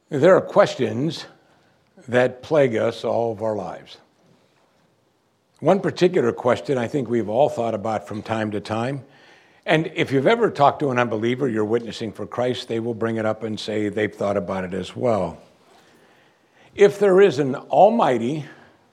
There are questions that plague us all of our lives. One particular question I think we've all thought about from time to time, and if you've ever talked to an unbeliever, you're witnessing for Christ, they will bring it up and say they've thought about it as well. If there is an almighty,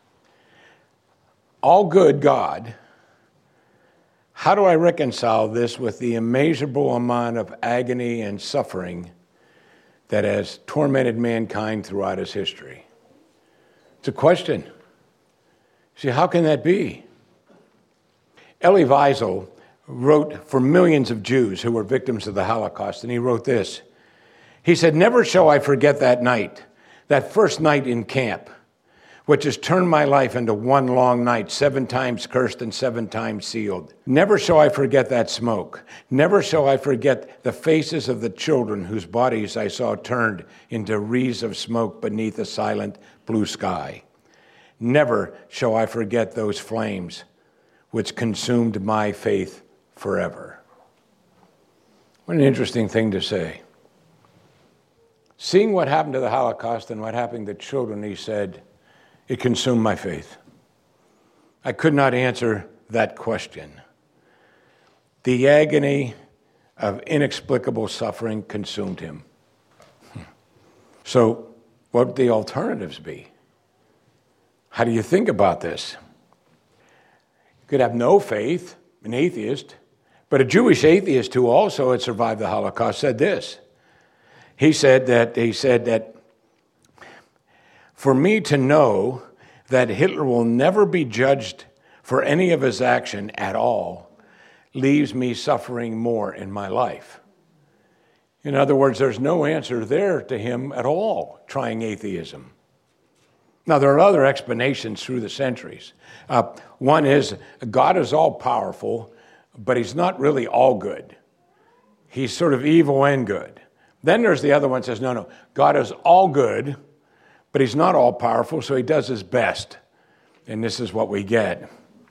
all-good God, how do I reconcile this with the immeasurable amount of agony and suffering that has tormented mankind throughout its history? It's a question. See, how can that be? Elie Wiesel wrote for millions of Jews who were victims of the Holocaust, and he wrote this. He said, "Never shall I forget that night, that first night in camp, which has turned my life into one long night, 7 times cursed and 7 times sealed. Never shall I forget that smoke. Never shall I forget the faces of the children whose bodies I saw turned into wreaths of smoke beneath a silent blue sky. Never shall I forget those flames which consumed my faith forever." What an interesting thing to say. Seeing what happened to the Holocaust and what happened to children, he said, it consumed my faith. I could not answer that question. The agony of inexplicable suffering consumed him. So what would the alternatives be? How do you think about this? You could have no faith, an atheist, but a Jewish atheist who also had survived the Holocaust said this. He said that for me to know that Hitler will never be judged for any of his action at all leaves me suffering more in my life. In other words, there's no answer there to him at all, trying atheism. Now, there are other explanations through the centuries. One is God is all-powerful, but he's not really all good. He's sort of evil and good. Then there's the other one that says, no, God is all good, but he's not all-powerful, so he does his best. And this is what we get.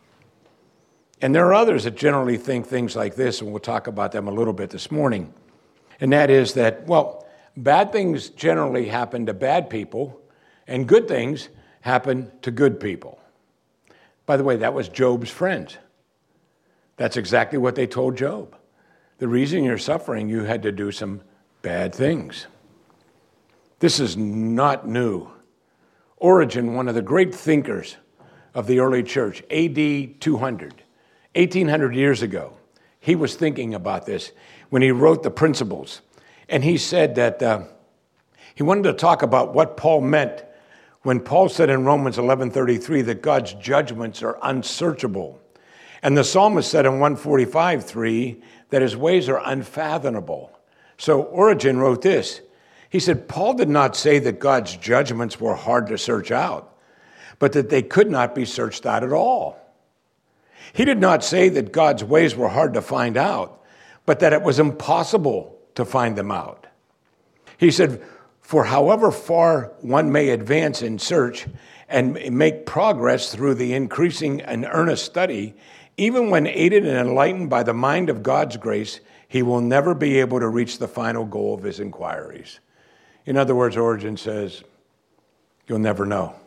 And there are others that generally think things like this, and we'll talk about them a little bit this morning. And that is that, well, bad things generally happen to bad people, and good things happen to good people. By the way, that was Job's friends. That's exactly what they told Job. The reason you're suffering, you had to do some bad things. This is not new. Origen, one of the great thinkers of the early church, AD 200, 1800 years ago, he was thinking about this when he wrote the Principles. And he said that he wanted to talk about what Paul meant when Paul said in Romans 11:33 that God's judgments are unsearchable. And the psalmist said in 145:3 that his ways are unfathomable. So Origen wrote this. He said, Paul did not say that God's judgments were hard to search out, but that they could not be searched out at all. He did not say that God's ways were hard to find out, but that it was impossible to find them out. He said, for however far one may advance in search and make progress through the increasing and earnest study, even when aided and enlightened by the mind of God's grace, he will never be able to reach the final goal of his inquiries. In other words, Origen says, you'll never know.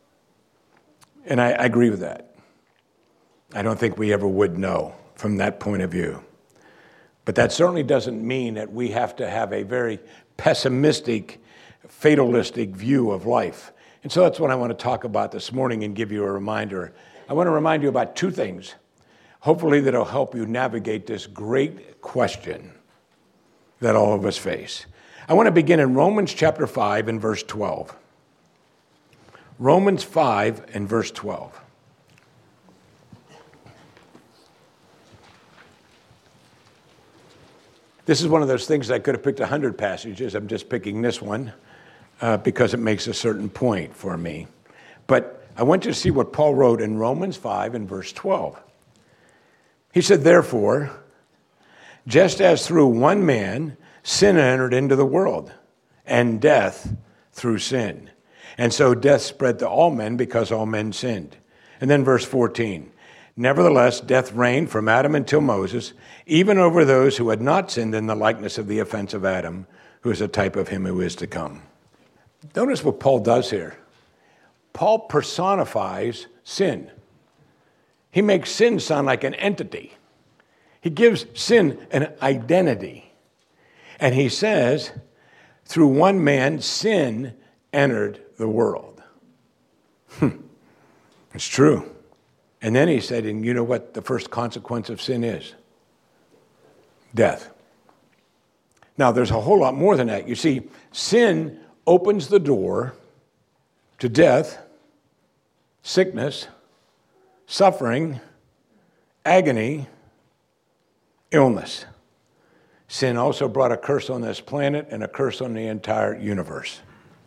And I agree with that. I don't think we ever would know from that point of view. But that certainly doesn't mean that we have to have a very pessimistic, fatalistic view of life. And so that's what I want to talk about this morning and give you a reminder. I want to remind you about 2 things. Hopefully that'll help you navigate this great question that all of us face. I want to begin in Romans chapter 5 and verse 12. Romans 5 and verse 12. This is one of those things I could have picked 100 passages. I'm just picking this one because it makes a certain point for me. But I want you to see what Paul wrote in Romans 5 and verse 12. He said, therefore, just as through one man sin entered into the world, and death through sin. And so death spread to all men because all men sinned. And then verse 14, nevertheless, death reigned from Adam until Moses, even over those who had not sinned in the likeness of the offense of Adam, who is a type of him who is to come. Notice what Paul does here. Paul personifies sin. He makes sin sound like an entity. He gives sin an identity. And he says, through one man, sin entered the world. It's true. And then he said, and you know what the first consequence of sin is? Death. Now, there's a whole lot more than that. You see, sin opens the door to death, sickness, suffering, agony, illness. Sin also brought a curse on this planet and a curse on the entire universe.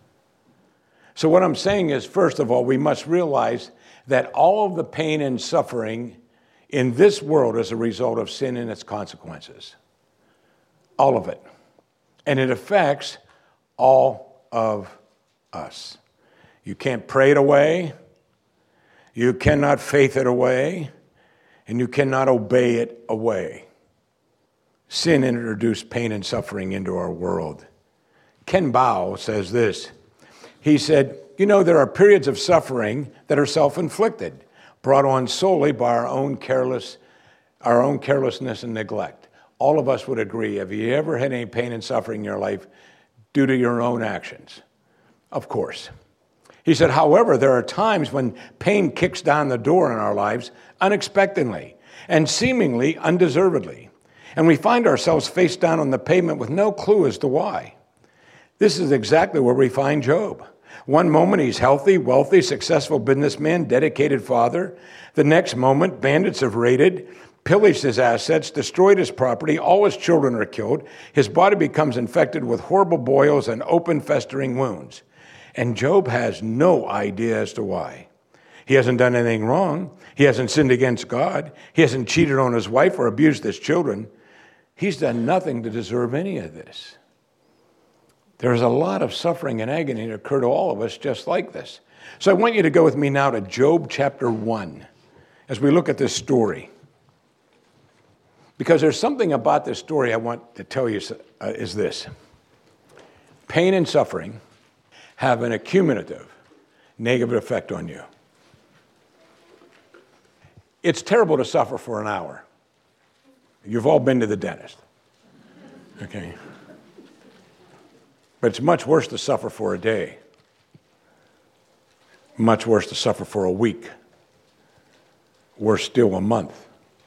So what I'm saying is, first of all, we must realize that all of the pain and suffering in this world is a result of sin and its consequences. All of it. And it affects all of us. You can't pray it away. You cannot faith it away. And you cannot obey it away. Sin introduced pain and suffering into our world. Ken Bow says this. He said, you know, there are periods of suffering that are self-inflicted, brought on solely by our own carelessness and neglect. All of us would agree. Have you ever had any pain and suffering in your life due to your own actions? Of course. He said, however, there are times when pain kicks down the door in our lives unexpectedly and seemingly undeservedly. And we find ourselves face down on the pavement with no clue as to why. This is exactly where we find Job. One moment he's healthy, wealthy, successful businessman, dedicated father. The next moment, bandits have raided, pillaged his assets, destroyed his property, all his children are killed. His body becomes infected with horrible boils and open, festering wounds. And Job has no idea as to why. He hasn't done anything wrong. He hasn't sinned against God. He hasn't cheated on his wife or abused his children. He's done nothing to deserve any of this. There's a lot of suffering and agony that occur to all of us just like this. So I want you to go with me now to Job chapter 1 as we look at this story. Because there's something about this story I want to tell you is this. Pain and suffering have an accumulative negative effect on you. It's terrible to suffer for an hour. You've all been to the dentist. Okay. But it's much worse to suffer for a day. Much worse to suffer for a week. Worse still, a month.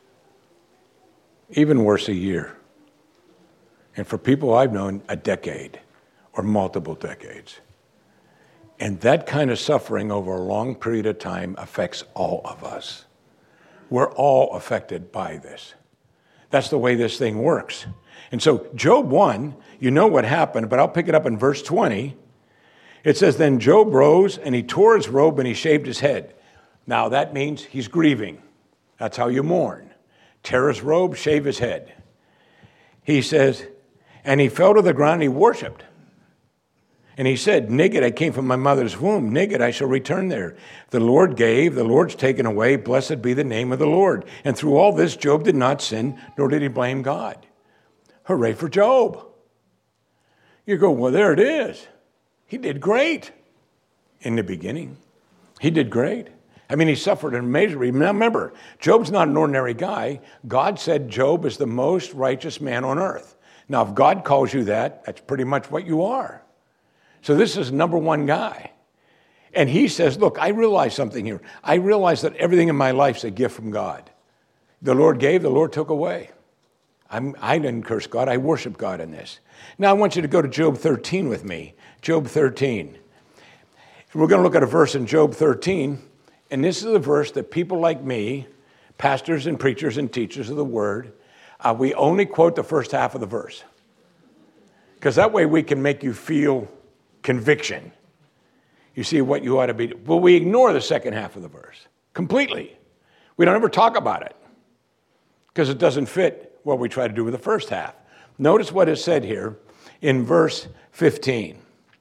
Even worse, a year. And for people I've known, a decade or multiple decades. And that kind of suffering over a long period of time affects all of us. We're all affected by this. That's the way this thing works. And so Job 1, you know what happened, but I'll pick it up in verse 20. It says, then Job rose and he tore his robe and he shaved his head. Now that means he's grieving. That's how you mourn. Tear his robe, shave his head. He says, and he fell to the ground and he worshiped. And he said, naked I came from my mother's womb, naked I shall return there. The Lord gave, the Lord's taken away, blessed be the name of the Lord. And through all this, Job did not sin, nor did he blame God. Hooray for Job. You go, well, there it is. He did great in the beginning. He did great. I mean, he suffered immeasurably. Now remember, Job's not an ordinary guy. God said Job is the most righteous man on earth. Now, if God calls you that, that's pretty much what you are. So this is number one guy. And he says, look, I realize something here. I realize that everything in my life is a gift from God. The Lord gave, the Lord took away. I didn't curse God. I worship God in this. Now I want you to go to Job 13 with me. Job 13. We're going to look at a verse in Job 13. And this is a verse that people like me, pastors and preachers and teachers of the word, we only quote the first half of the verse. Because that way we can make you feel conviction. You see what you ought to be. But we ignore the second half of the verse completely. We don't ever talk about it because it doesn't fit what we try to do with the first half. Notice what is said here in verse 15.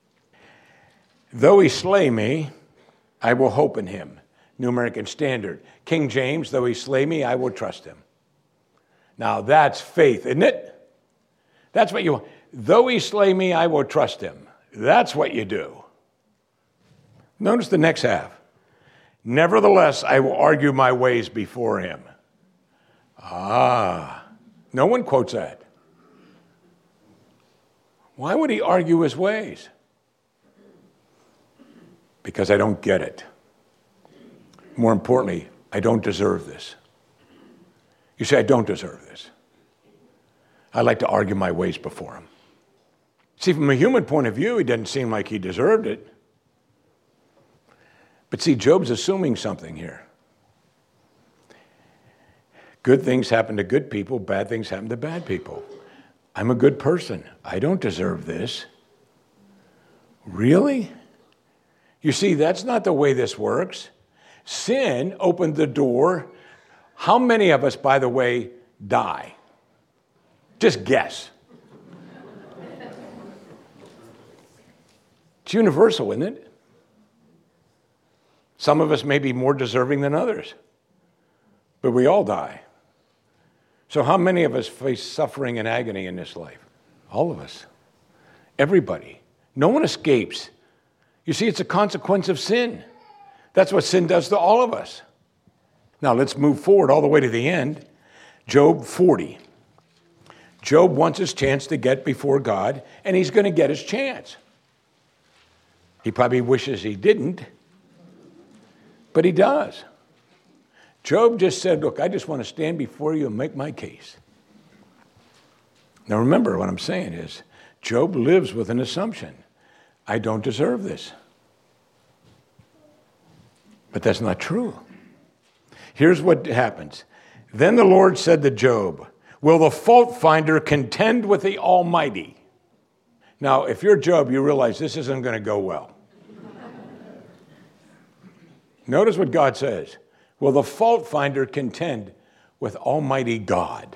Though he slay me, I will hope in him. New American Standard. King James, though he slay me, I will trust him. Now that's faith, isn't it? That's what you, though he slay me, I will trust him. That's what you do. Notice the next half. Nevertheless, I will argue my ways before him. No one quotes that. Why would he argue his ways? Because I don't get it. More importantly, I don't deserve this. You say, I don't deserve this. I like to argue my ways before him. See, from a human point of view, he doesn't seem like he deserved it. But see, Job's assuming something here. Good things happen to good people, bad things happen to bad people. I'm a good person. I don't deserve this. Really? You see, that's not the way this works. Sin opened the door. How many of us, by the way, die? Just guess. It's universal, isn't it? Some of us may be more deserving than others, but we all die. So how many of us face suffering and agony in this life? All of us. Everybody. No one escapes. You see, it's a consequence of sin. That's what sin does to all of us. Now let's move forward all the way to the end. Job 40. Job wants his chance to get before God, and he's going to get his chance. He probably wishes he didn't, but he does. Job just said, look, I just want to stand before you and make my case. Now remember, what I'm saying is, Job lives with an assumption. I don't deserve this. But that's not true. Here's what happens. Then the Lord said to Job, will the fault finder contend with the Almighty? Now, if you're Job, you realize this isn't going to go well. Notice what God says. Will the fault finder contend with Almighty God?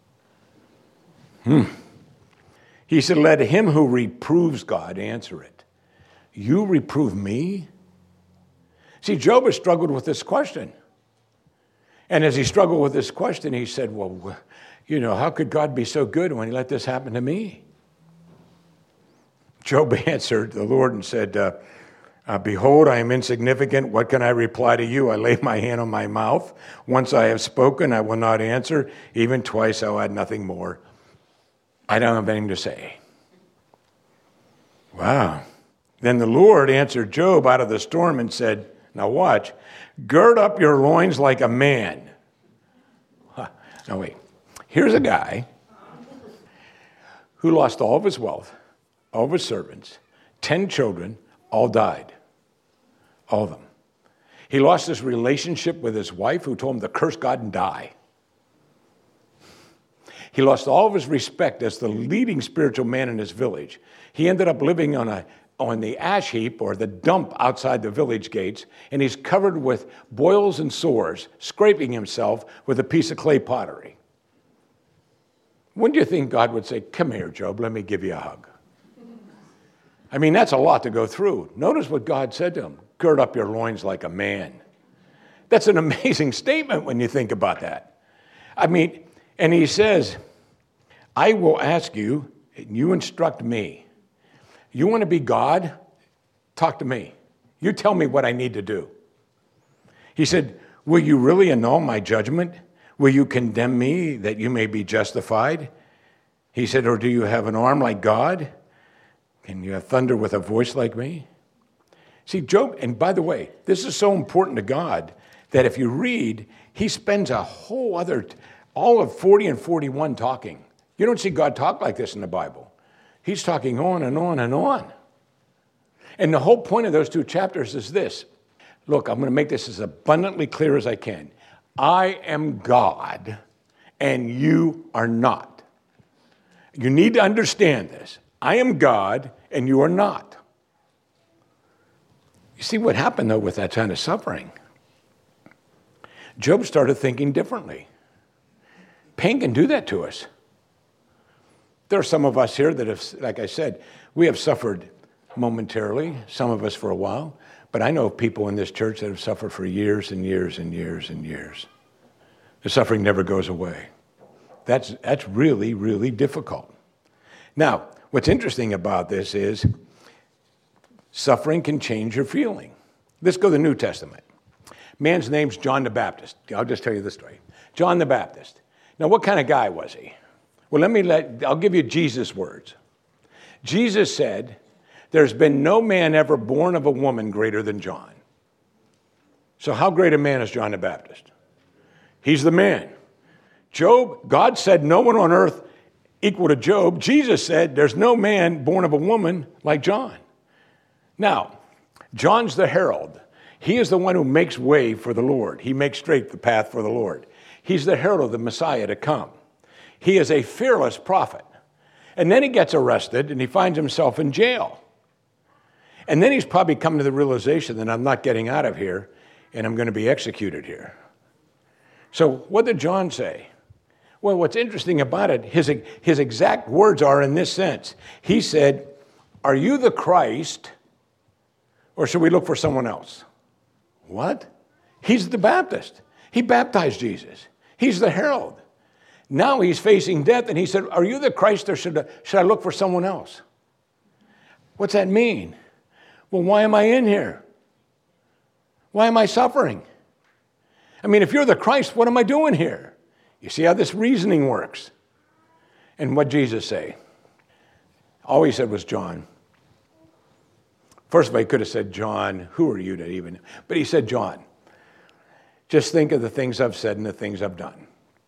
He said, let him who reproves God answer it. You reprove me? See, Job has struggled with this question. And as he struggled with this question, he said, well, how could God be so good when he let this happen to me? Job answered the Lord and said, behold, I am insignificant. What can I reply to you? I lay my hand on my mouth. Once I have spoken, I will not answer. Even twice, I'll add nothing more. I don't have anything to say. Wow. Then the Lord answered Job out of the storm and said, now watch, gird up your loins like a man. Now wait, here's a guy who lost all of his wealth, all of his servants, 10 children, all died. All of them. He lost his relationship with his wife, who told him to curse God and die. He lost all of his respect as the leading spiritual man in his village. He ended up living on the ash heap or the dump outside the village gates, and he's covered with boils and sores, scraping himself with a piece of clay pottery. Wouldn't you think God would say, come here, Job, let me give you a hug? I mean, that's a lot to go through. Notice what God said to him. Gird up your loins like a man. That's an amazing statement when you think about that. I mean, and he says, I will ask you, and you instruct me. You want to be God? Talk to me. You tell me what I need to do. He said, will you really annul my judgment? Will you condemn me that you may be justified? He said, or do you have an arm like God? Can you have thunder with a voice like me? See, Job, and by the way, this is so important to God that if you read, he spends a whole other, all of 40 and 41 talking. You don't see God talk like this in the Bible. He's talking on and on and on. And the whole point of those two chapters is this. Look, I'm going to make this as abundantly clear as I can. I am God, and you are not. You need to understand this. I am God, and you are not. You see what happened, though, with that kind of suffering? Job started thinking differently. Pain can do that to us. There are some of us here that have, like I said, we have suffered momentarily, some of us for a while, but I know people in this church that have suffered for years and years and years and years. The suffering never goes away. That's really, really difficult. Now, what's interesting about this is suffering can change your feeling. Let's go to the New Testament. Man's name's John the Baptist. I'll just tell you the story. John the Baptist. Now, what kind of guy was he? Well, I'll give you Jesus' words. Jesus said, there's been no man ever born of a woman greater than John. So how great a man is John the Baptist? He's the man. God said no one on earth equal to Job. Jesus said there's no man born of a woman like John. Now, John's the herald. He is the one who makes way for the Lord. He makes straight the path for the Lord. He's the herald of the Messiah to come. He is a fearless prophet. And then he gets arrested and he finds himself in jail. And then he's probably come to the realization that I'm not getting out of here and I'm going to be executed here. So what did John say? Well, what's interesting about it, his exact words are in this sense. He said, are you the Christ, or should we look for someone else? What? He's the Baptist. He baptized Jesus. He's the herald. Now he's facing death, and he said, are you the Christ, or should I look for someone else? What's that mean? Well, why am I in here? Why am I suffering? I mean, if you're the Christ, what am I doing here? You see how this reasoning works? And what did Jesus say? All he said was John. First of all, he could have said, John, who are you to even? But he said, John, just think of the things I've said and the things I've done.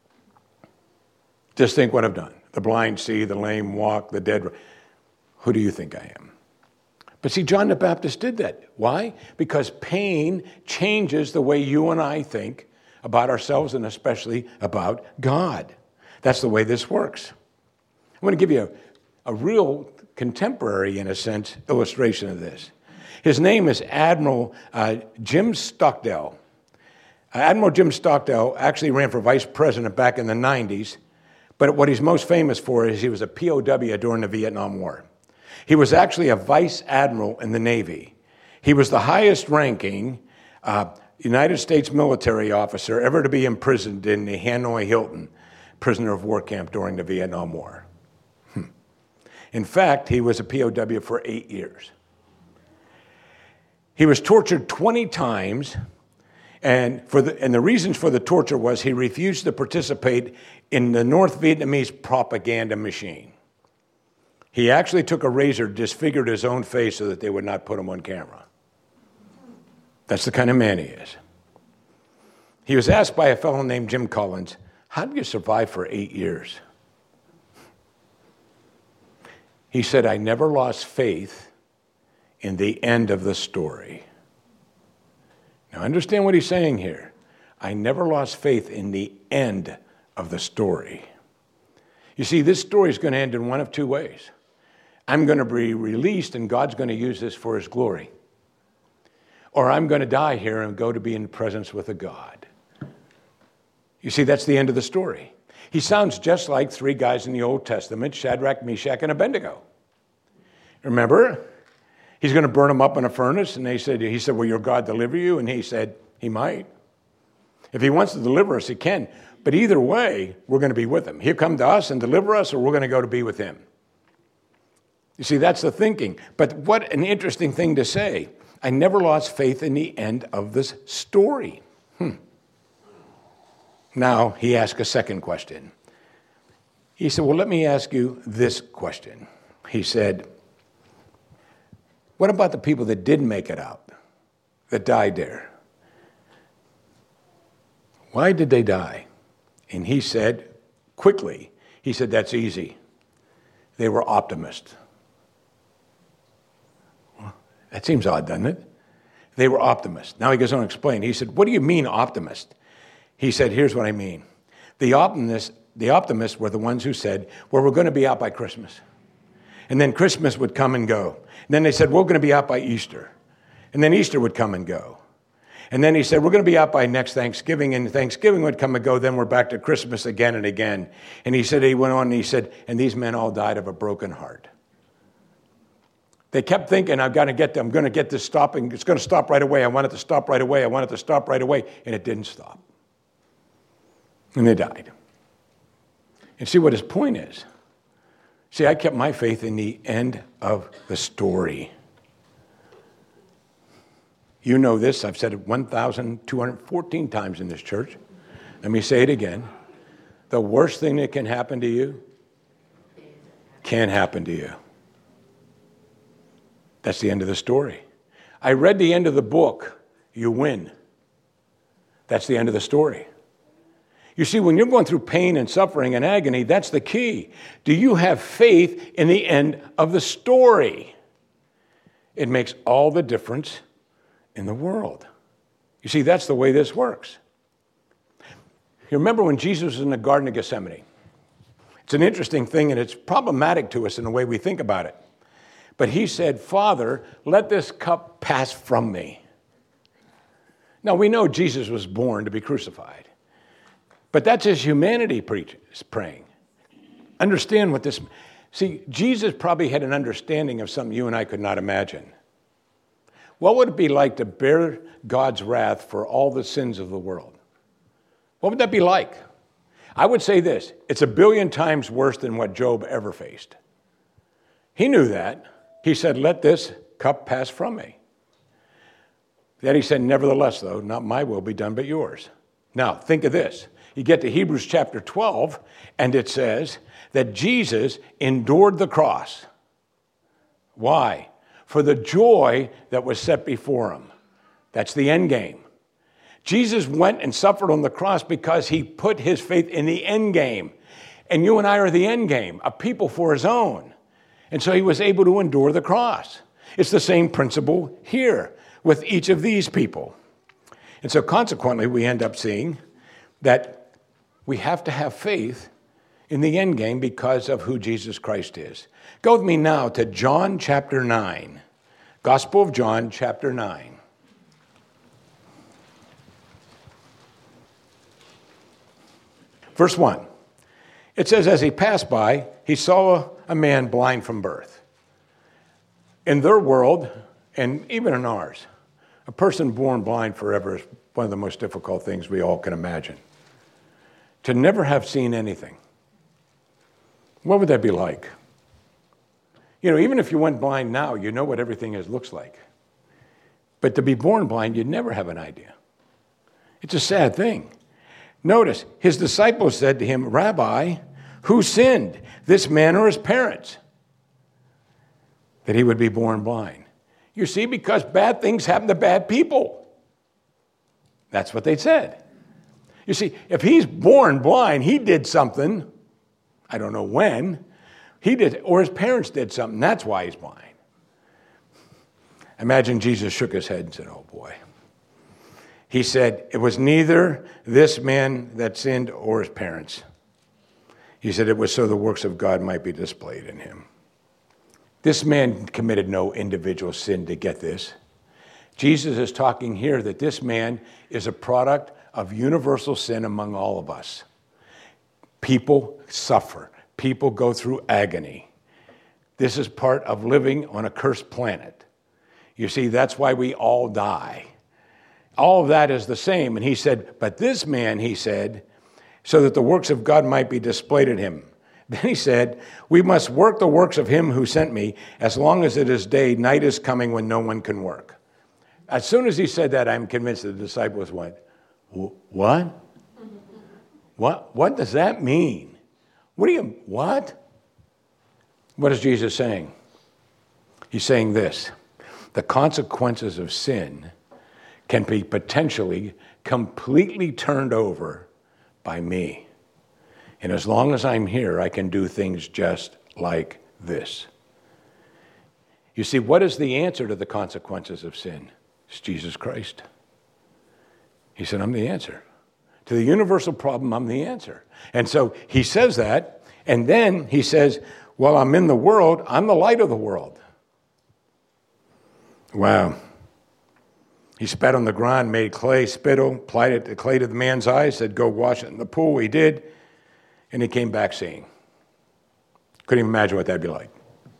Just think what I've done. The blind see, the lame walk, the dead. Who do you think I am? But see, John the Baptist did that. Why? Because pain changes the way you and I think about ourselves and especially about God. That's the way this works. I'm going to give you a real contemporary, in a sense, illustration of this. His name is Admiral Jim Stockdale. Admiral Jim Stockdale actually ran for vice president back in the 90s, but what he's most famous for is he was a POW during the Vietnam War. He was actually a vice admiral in the Navy. He was the highest ranking United States military officer ever to be imprisoned in the Hanoi Hilton prisoner of war camp during the Vietnam War. In fact, he was a POW for 8 years. He was tortured 20 times, and the reasons for the torture was he refused to participate in the North Vietnamese propaganda machine. He actually took a razor, disfigured his own face so that they would not put him on camera. That's the kind of man he is. He was asked by a fellow named Jim Collins, how did you survive for 8 years? He said, I never lost faith in the end of the story. Now understand what he's saying here. I never lost faith in the end of the story. You see, this story is going to end in one of two ways. I'm going to be released and God's going to use this for his glory. Or I'm going to die here and go to be in presence with a God. You see, that's the end of the story. He sounds just like three guys in the Old Testament, Shadrach, Meshach, and Abednego. Remember? He's going to burn them up in a furnace, and he said, will your God deliver you? And he said, he might. If he wants to deliver us, he can. But either way, we're going to be with him. He'll come to us and deliver us, or we're going to go to be with him. You see, that's the thinking. But what an interesting thing to say. I never lost faith in the end of this story. Now, he asked a second question. He said, well, let me ask you this question. He said, what about the people that didn't make it out, that died there? Why did they die? And he said, quickly, he said, that's easy. They were optimists. Well, that seems odd, doesn't it? They were optimists. Now he goes on to explain. He said, what do you mean optimist? He said, here's what I mean. The optimists were the ones who said, well, we're going to be out by Christmas. And then Christmas would come and go. And then they said, we're going to be out by Easter. And then Easter would come and go. And then he said, we're going to be out by next Thanksgiving. And Thanksgiving would come and go. Then we're back to Christmas again and again. And he said, he went on and he said, and these men all died of a broken heart. They kept thinking, I'm going to get this stopping. It's going to stop right away. I want it to stop right away. I want it to stop right away. And it didn't stop. And they died. And see what his point is. See, I kept my faith in the end of the story. You know this. I've said it 1,214 times in this church. Let me say it again. The worst thing that can happen to you can happen to you. That's the end of the story. I read the end of the book. You win. That's the end of the story. You see, when you're going through pain and suffering and agony, that's the key. Do you have faith in the end of the story? It makes all the difference in the world. You see, that's the way this works. You remember when Jesus was in the Garden of Gethsemane? It's an interesting thing, and it's problematic to us in the way we think about it. But he said, Father, let this cup pass from me. Now, we know Jesus was born to be crucified. But that's his humanity praying. Understand what this... See, Jesus probably had an understanding of something you and I could not imagine. What would it be like to bear God's wrath for all the sins of the world? What would that be like? I would say this. It's 1 billion times worse than what Job ever faced. He knew that. He said, let this cup pass from me. Then he said, nevertheless, though, not my will be done but yours. Now, think of this. You get to Hebrews chapter 12, and it says that Jesus endured the cross. Why? For the joy that was set before him. That's the end game. Jesus went and suffered on the cross because he put his faith in the end game. And you and I are the end game, a people for his own. And so he was able to endure the cross. It's the same principle here with each of these people. And so consequently, we end up seeing that we have to have faith in the end game because of who Jesus Christ is. Go with me now to John chapter 9. Gospel of John chapter 9. Verse 1. It says, as he passed by, he saw a man blind from birth. In their world, and even in ours, a person born blind forever is one of the most difficult things we all can imagine. To never have seen anything. What would that be like? You know, even if you went blind now, you know what everything looks like. But to be born blind, you'd never have an idea. It's a sad thing. Notice, his disciples said to him, Rabbi, who sinned, this man or his parents, that he would be born blind? You see, because bad things happen to bad people. That's what they said. You see, if he's born blind, he did something, I don't know when, he did, or his parents did something, that's why he's blind. Imagine Jesus shook his head and said, oh boy. He said, it was neither this man that sinned or his parents. He said it was so the works of God might be displayed in him. This man committed no individual sin to get this. Jesus is talking here that this man is a product of universal sin among all of us. People suffer. People go through agony. This is part of living on a cursed planet. You see, that's why we all die. All of that is the same. And he said, but this man, he said, so that the works of God might be displayed in him. Then he said, we must work the works of him who sent me as long as it is day. Night is coming when no one can work. As soon as he said that, I'm convinced the disciples went, what? What does that mean? What? What is Jesus saying? He's saying this. The consequences of sin can be potentially completely turned over by me. And as long as I'm here, I can do things just like this. You see, what is the answer to the consequences of sin? It's Jesus Christ. He said, I'm the answer. To the universal problem, I'm the answer. And so he says that, and then he says, well, I'm in the world, I'm the light of the world. Wow. He spat on the ground, made clay, spittle, applied it to clay to the man's eyes, said, go wash it in the pool. He did, and he came back seeing. Couldn't even imagine what that'd be like.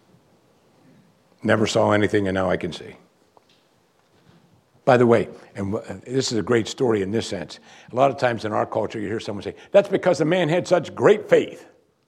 Never saw anything, and now I can see. By the way, and this is a great story in this sense. A lot of times in our culture, you hear someone say, that's because the man had such great faith.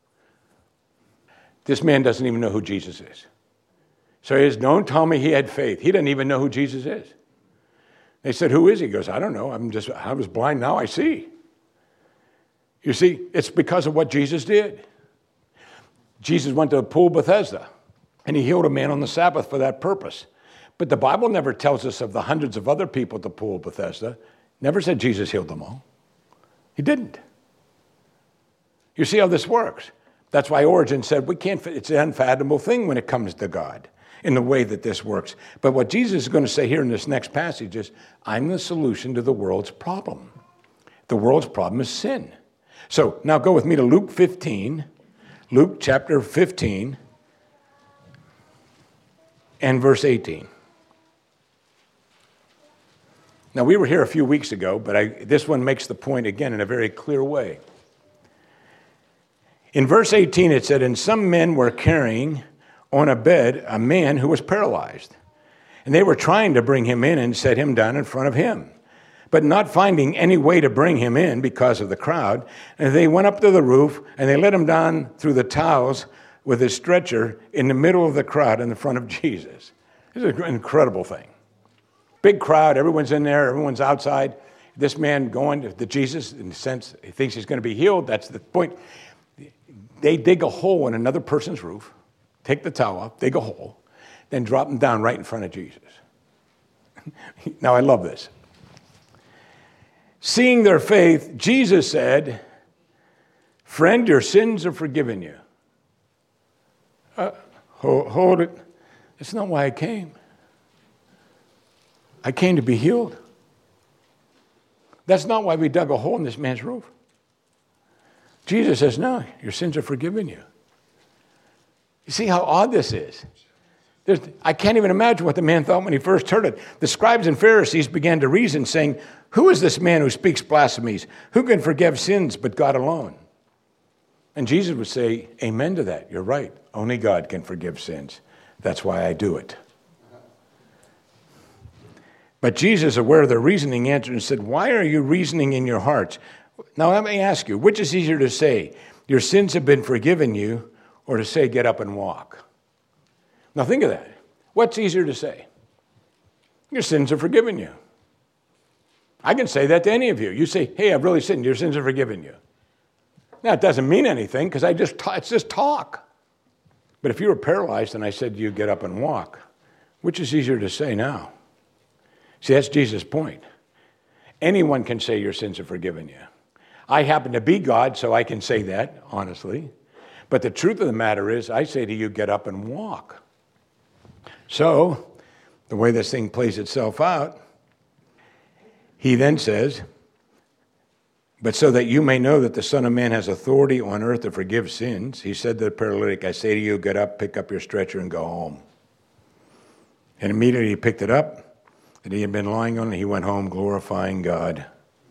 This man doesn't even know who Jesus is. So he says, don't tell me he had faith. He doesn't even know who Jesus is. They said, who is he? He goes, I don't know. I was blind, now I see. You see, it's because of what Jesus did. Jesus went to the pool of Bethesda, and he healed a man on the Sabbath for that purpose. But the Bible never tells us of the hundreds of other people at the pool of Bethesda. Never said Jesus healed them all. He didn't. You see how this works? That's why Origen said it's an unfathomable thing when it comes to God in the way that this works. But what Jesus is going to say here in this next passage is, I'm the solution to the world's problem. The world's problem is sin. So now go with me to Luke 15, Luke chapter 15 and verse 18. Now, we were here a few weeks ago, but this one makes the point again in a very clear way. In verse 18, it said, and some men were carrying on a bed a man who was paralyzed. And they were trying to bring him in and set him down in front of him. But not finding any way to bring him in because of the crowd, and they went up to the roof, and they let him down through the tiles with his stretcher in the middle of the crowd in the front of Jesus. This is an incredible thing. Big crowd, everyone's in there, everyone's outside. This man going to Jesus, in the sense, he thinks he's going to be healed. That's the point. They dig a hole in another person's roof, take the towel off, dig a hole, then drop him down right in front of Jesus. Now, I love this. Seeing their faith, Jesus said, friend, your sins are forgiven you. Hold it. It's not why I came. I came to be healed. That's not why we dug a hole in this man's roof. Jesus says, no, your sins are forgiven you. You see how odd this is? I can't even imagine what the man thought when he first heard it. The scribes and Pharisees began to reason, saying, who is this man who speaks blasphemies? Who can forgive sins but God alone? And Jesus would say, amen to that. You're right. Only God can forgive sins. That's why I do it. But Jesus, aware of their reasoning, answered and said, why are you reasoning in your hearts? Now let me ask you, which is easier to say, your sins have been forgiven you, or to say, get up and walk? Now think of that. What's easier to say? Your sins are forgiven you. I can say that to any of you. You say, hey, I've really sinned. Your sins are forgiven you. Now, it doesn't mean anything because it's just talk. But if you were paralyzed and I said to you, get up and walk, which is easier to say now? See, that's Jesus' point. Anyone can say your sins are forgiven you. I happen to be God, so I can say that, honestly. But the truth of the matter is, I say to you, get up and walk. So, the way this thing plays itself out, he then says, but so that you may know that the Son of Man has authority on earth to forgive sins, he said to the paralytic, I say to you, get up, pick up your stretcher, and go home. And immediately he picked it up that he had been lying on, and he went home glorifying God.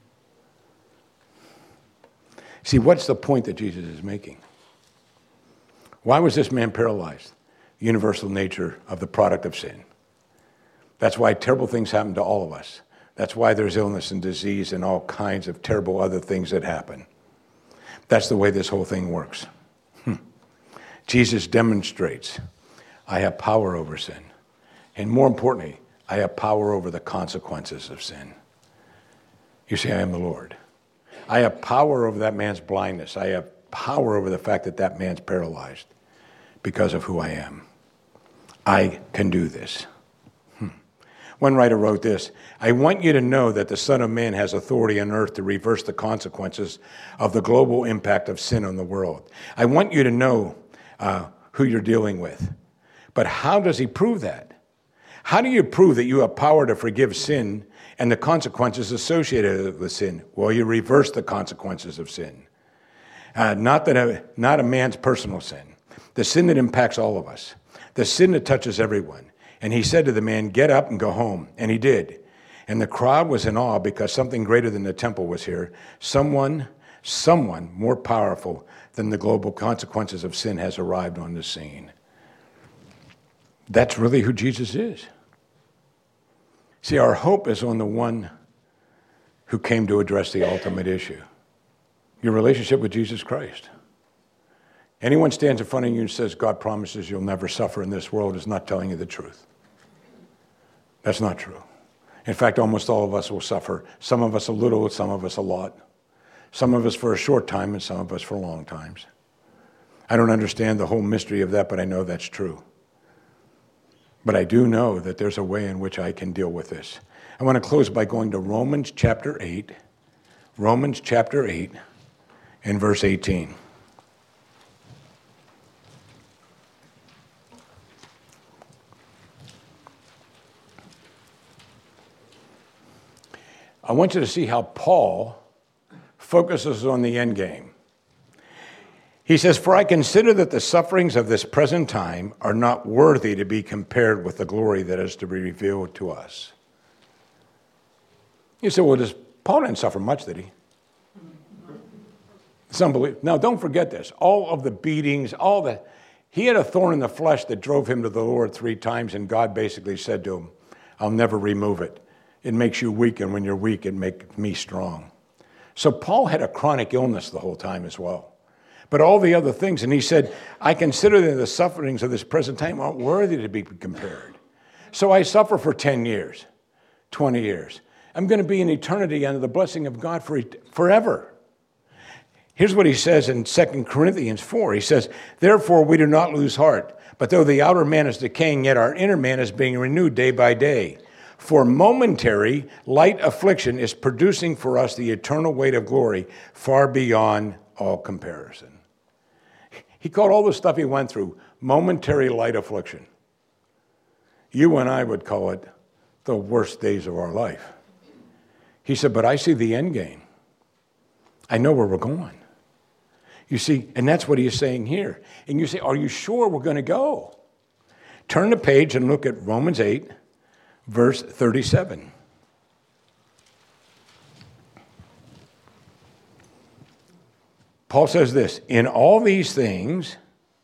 See, what's the point that Jesus is making? Why was this man paralyzed? The universal nature of the product of sin. That's why terrible things happen to all of us. That's why there's illness and disease and all kinds of terrible other things that happen. That's the way this whole thing works. Jesus demonstrates, I have power over sin. And more importantly, I have power over the consequences of sin. You see, I am the Lord. I have power over that man's blindness. I have power over the fact that that man's paralyzed because of who I am. I can do this. One writer wrote this, I want you to know that the Son of Man has authority on earth to reverse the consequences of the global impact of sin on the world. I want you to know who you're dealing with. But how does he prove that? How do you prove that you have power to forgive sin and the consequences associated with sin? Well, you reverse the consequences of sin. Not a man's personal sin. The sin that impacts all of us. The sin that touches everyone. And he said to the man, get up and go home. And he did. And the crowd was in awe because something greater than the temple was here. Someone more powerful than the global consequences of sin has arrived on the scene. That's really who Jesus is. See, our hope is on the one who came to address the ultimate issue. Your relationship with Jesus Christ. Anyone stands in front of you and says, God promises you'll never suffer in this world is not telling you the truth. That's not true. In fact, almost all of us will suffer. Some of us a little, some of us a lot. Some of us for a short time, and some of us for long times. I don't understand the whole mystery of that, but I know that's true. But I do know that there's a way in which I can deal with this. I want to close by going to Romans chapter 8. Romans chapter 8 and verse 18. I want you to see how Paul focuses on the end game. He says, "For I consider that the sufferings of this present time are not worthy to be compared with the glory that is to be revealed to us." You say, well, Paul didn't suffer much, did he? It's unbelievable. Now, don't forget this. All of the beatings, he had a thorn in the flesh that drove him to the Lord 3 times, and God basically said to him, "I'll never remove it. It makes you weak, and when you're weak, it makes me strong." So Paul had a chronic illness the whole time as well. But all the other things, and he said, "I consider that the sufferings of this present time aren't worthy to be compared. So I suffer for 10 years, 20 years. I'm going to be in eternity under the blessing of God forever." Here's what he says in 2 Corinthians 4. He says, "Therefore we do not lose heart, but though the outer man is decaying, yet our inner man is being renewed day by day. For momentary light affliction is producing for us the eternal weight of glory far beyond all comparison." He called all the stuff he went through momentary light affliction. You and I would call it the worst days of our life. He said, "But I see the end game. I know where we're going." You see, and that's what he's saying here. And you say, are you sure we're going to go? Turn the page and look at Romans 8, verse 37. Paul says this, "In all these things,"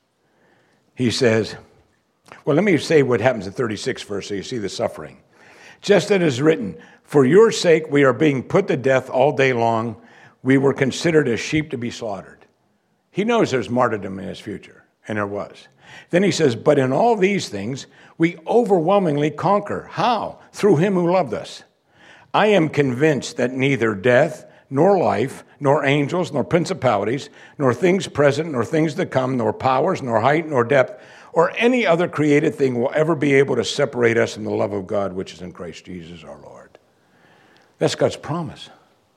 he says, well, let me say what happens in 36 verse so you see the suffering. "Just as it is written, for your sake we are being put to death all day long. We were considered as sheep to be slaughtered." He knows there's martyrdom in his future, and there was. Then he says, "But in all these things we overwhelmingly conquer." How? Through him who loved us. "I am convinced that neither death, nor life, nor angels, nor principalities, nor things present, nor things to come, nor powers, nor height, nor depth, or any other created thing will ever be able to separate us from the love of God, which is in Christ Jesus our Lord." That's God's promise.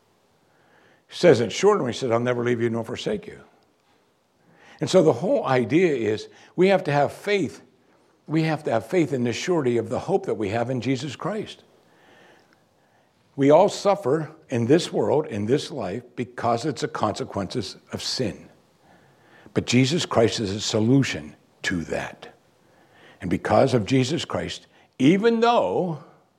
He says it short, and he says, "I'll never leave you nor forsake you." And so the whole idea is we have to have faith. We have to have faith in the surety of the hope that we have in Jesus Christ. We all suffer in this world, in this life, because it's the consequences of sin. But Jesus Christ is a solution to that. And because of Jesus Christ, even though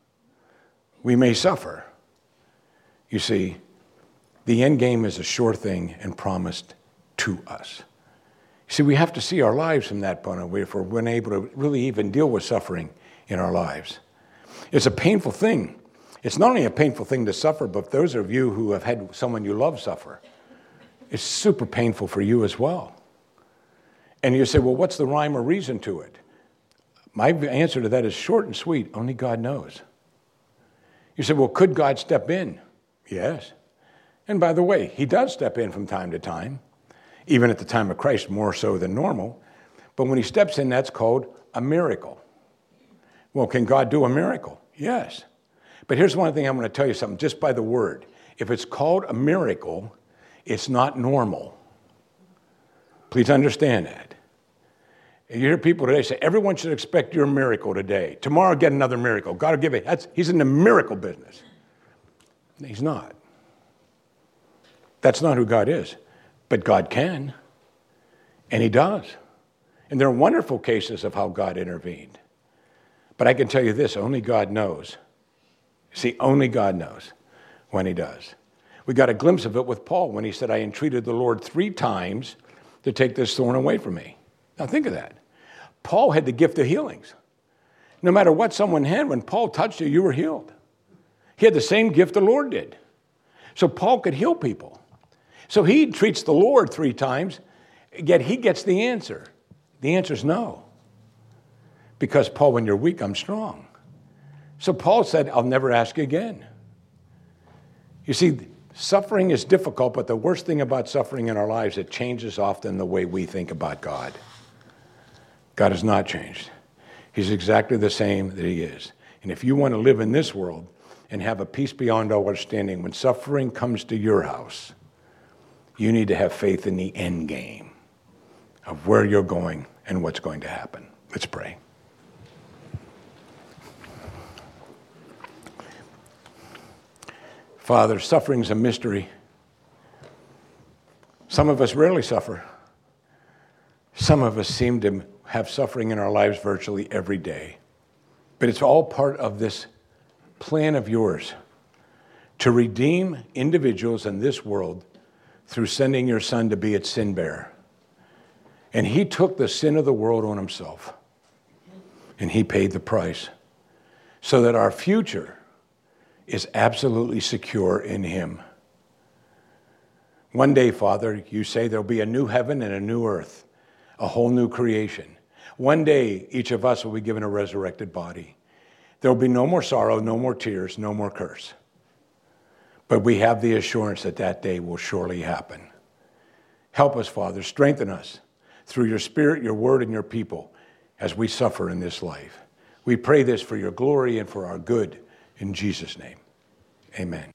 we may suffer, you see, the end game is a sure thing and promised to us. See, we have to see our lives from that point of view if we're able to really even deal with suffering in our lives. It's a painful thing. It's not only a painful thing to suffer, but those of you who have had someone you love suffer, it's super painful for you as well. And you say, well, what's the rhyme or reason to it? My answer to that is short and sweet. Only God knows. You say, well, could God step in? Yes. And by the way, he does step in from time to time, even at the time of Christ, more so than normal. But when he steps in, that's called a miracle. Well, can God do a miracle? Yes. But here's one thing I'm going to tell you something, just by the word. If it's called a miracle, it's not normal. Please understand that. And you hear people today say, everyone should expect your miracle today. Tomorrow, get another miracle. God will give it. He's in the miracle business. He's not. That's not who God is. But God can. And he does. And there are wonderful cases of how God intervened. But I can tell you this, only God knows. See, only God knows when he does. We got a glimpse of it with Paul when he said, I entreated the Lord 3 times to take this thorn away from me. Now think of that. Paul had the gift of healings. No matter what someone had, when Paul touched you, you were healed. He had the same gift the Lord did. So Paul could heal people. So he entreats the Lord 3 times, yet he gets the answer. The answer is no. Because, Paul, when you're weak, I'm strong. So Paul said, I'll never ask again. You see, suffering is difficult, but the worst thing about suffering in our lives, it changes often the way we think about God. God has not changed. He's exactly the same that he is. And if you want to live in this world and have a peace beyond all understanding, when suffering comes to your house, you need to have faith in the end game of where you're going and what's going to happen. Let's pray. Father, suffering's a mystery. Some of us rarely suffer. Some of us seem to have suffering in our lives virtually every day. But it's all part of this plan of yours to redeem individuals in this world through sending your Son to be its sin bearer. And he took the sin of the world on himself. And he paid the price so that our future is absolutely secure in him. One day, Father, you say there'll be a new heaven and a new earth, a whole new creation. One day, each of us will be given a resurrected body. There'll be no more sorrow, no more tears, no more curse. But we have the assurance that that day will surely happen. Help us, Father. Strengthen us through your Spirit, your word, and your people as we suffer in this life. We pray this for your glory and for our good. In Jesus' name, amen.